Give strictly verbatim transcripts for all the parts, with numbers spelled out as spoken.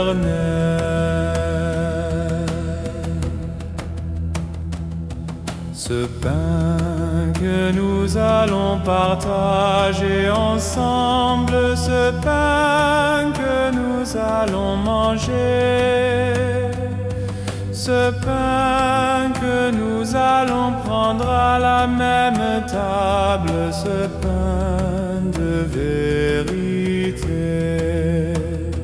Ce pain que nous allons partager ensemble, ce pain que nous allons manger, ce pain que nous allons prendre à la même table, ce pain de vérité.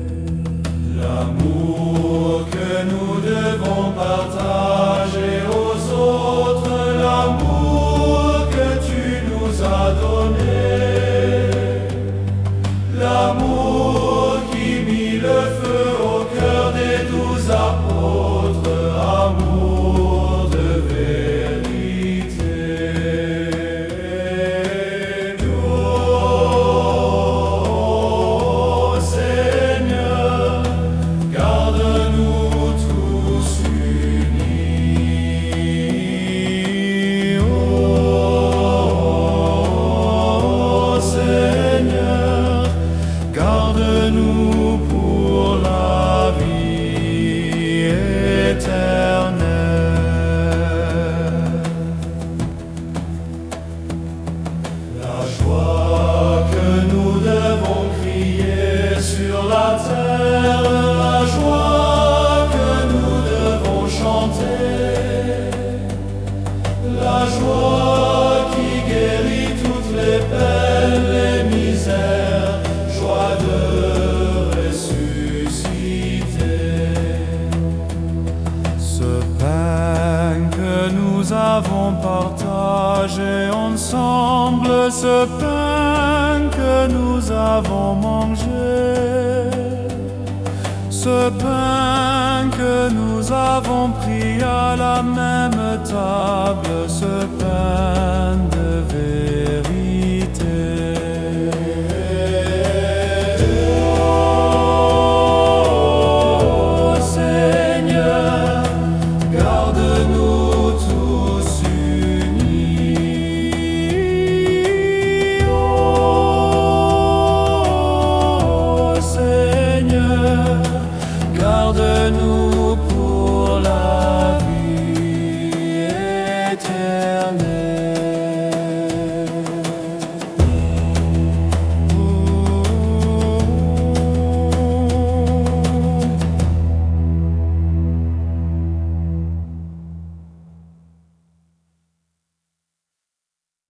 L'amour que nous devons partager aux autres, l'amour que tu nous as donné, l'amour qui mit le feu au cœur des douze apôtres, amour de vérité. Oh Seigneur, garde-nous tous unis. Oh Seigneur, garde-nous pour la vie éternelle. La joie que nous devons crier sur la terre, la joie que nous devons chanter, la joie qui guérit toutes les peines, les misères, joie de ressusciter. Ce pain que nous avons partagé ensemble, ce pain que nous avons mangé, ce pain que nous avons pris à la même table, ce pain de vérité.